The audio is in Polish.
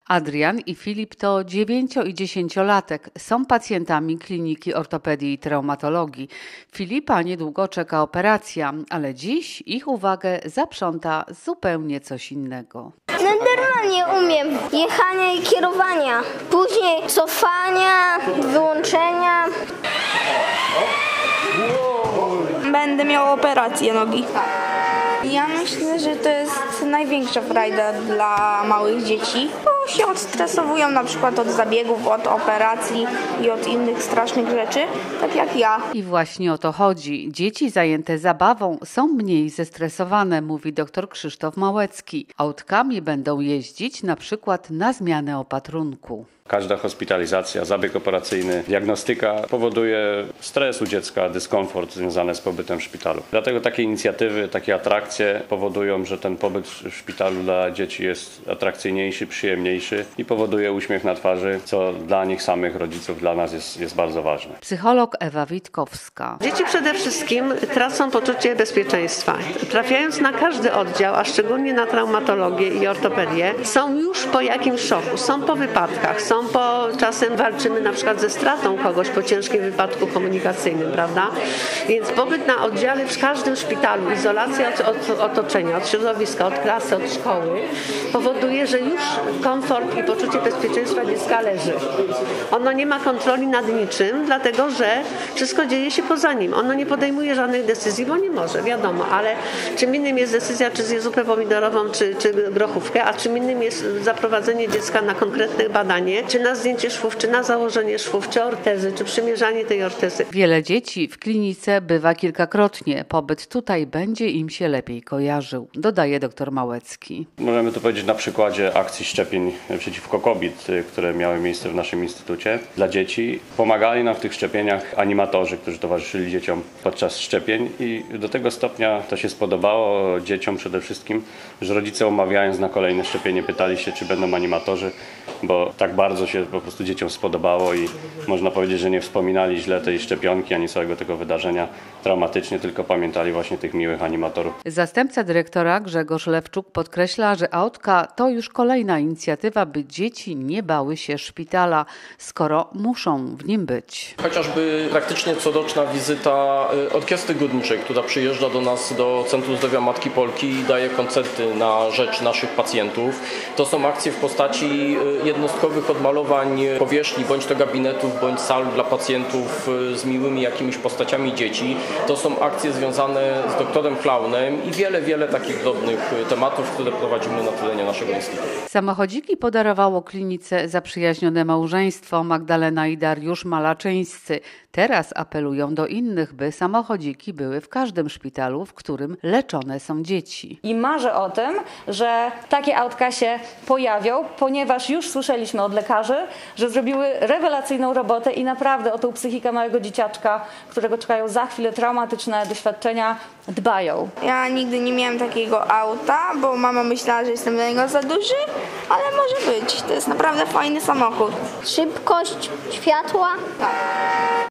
Adrian i Filip to 9- i 10-latek. Są pacjentami Kliniki Ortopedii i Traumatologii. Filipa niedługo czeka operacja, ale dziś ich uwagę zaprząta zupełnie coś innego. Normalnie umiem jechania i kierowania, później cofania, wyłączenia. Będę miała operację nogi. Ja myślę, że to jest największa frajda dla małych dzieci, bo się odstresowują na przykład od zabiegów, od operacji i od innych strasznych rzeczy, tak jak ja. I właśnie o to chodzi. Dzieci zajęte zabawą są mniej zestresowane, mówi dr Krzysztof Małecki. Autkami będą jeździć na przykład na zmianę opatrunku. Każda hospitalizacja, zabieg operacyjny, diagnostyka powoduje stres u dziecka, dyskomfort związany z pobytem w szpitalu. Dlatego takie inicjatywy, takie atrakcje powodują, że ten pobyt w szpitalu dla dzieci jest atrakcyjniejszy, przyjemniejszy i powoduje uśmiech na twarzy, co dla nich samych, rodziców, dla nas jest bardzo ważne. Psycholog Ewa Witkowska. Dzieci przede wszystkim tracą poczucie bezpieczeństwa. Trafiając na każdy oddział, a szczególnie na traumatologię i ortopedię, są już po jakimś szoku, są po wypadkach, czasem walczymy na przykład ze stratą kogoś po ciężkim wypadku komunikacyjnym, prawda? Więc pobyt na oddziale w każdym szpitalu, izolacja od otoczenia, od środowiska, od klasy, od szkoły powoduje, że już komfort i poczucie bezpieczeństwa dziecka leży. Ono nie ma kontroli nad niczym, dlatego że wszystko dzieje się poza nim. Ono nie podejmuje żadnych decyzji, bo nie może, wiadomo, ale czym innym jest decyzja, czy zje zupę pomidorową, czy grochówkę, a czym innym jest zaprowadzenie dziecka na konkretne badanie, czy na zdjęcie szwów, czy na założenie szwów, czy ortezy, czy przymierzanie tej ortezy. Wiele dzieci w klinice bywa kilkakrotnie. Pobyt tutaj będzie im się lepiej kojarzył, dodaje dr Małecki. Możemy tu powiedzieć na przykładzie akcji szczepień przeciwko COVID, które miały miejsce w naszym instytucie dla dzieci. Pomagali nam w tych szczepieniach animatorzy, którzy towarzyszyli dzieciom podczas szczepień i do tego stopnia to się spodobało dzieciom przede wszystkim, że rodzice umawiając na kolejne szczepienie pytali się, czy będą animatorzy, bo tak bardzo się po prostu dzieciom spodobało i można powiedzieć, że nie wspominali źle tej szczepionki ani całego tego wydarzenia traumatycznie, tylko pamiętali właśnie tych miłych animatorów. Zastępca dyrektora Grzegorz Lewczuk podkreśla, że autka to już kolejna inicjatywa, by dzieci nie bały się szpitala, skoro muszą w nim być. Chociażby praktycznie coroczna wizyta Orkiestry Górniczej, która przyjeżdża do nas do Centrum Zdrowia Matki Polki i daje koncerty na rzecz naszych pacjentów. To są akcje w postaci jednostkowych odmalowań powierzchni, bądź to gabinetów, bądź sal dla pacjentów z miłymi jakimiś postaciami dzieci. To są akcje związane z doktorem Klaunem i wiele takich drobnych tematów, które prowadzimy na terenie naszego instytutu. Samochodziki podarowało klinice zaprzyjaźnione małżeństwo Magdalena i Dariusz Malaczyńscy. Teraz apelują do innych, by samochodziki były w każdym szpitalu, w którym leczone są dzieci. I marzę o tym, że takie autka się pojawią, ponieważ już słyszeliśmy od lekarzy, że zrobiły rewelacyjną robotę i naprawdę o tą psychikę małego dzieciaczka, którego czekają za chwilę traumatyczne doświadczenia, dbają. Ja nigdy nie miałam takiego auta, bo mama myślała, że jestem dla niego za duży, ale może być. To jest naprawdę fajny samochód. Szybkość światła.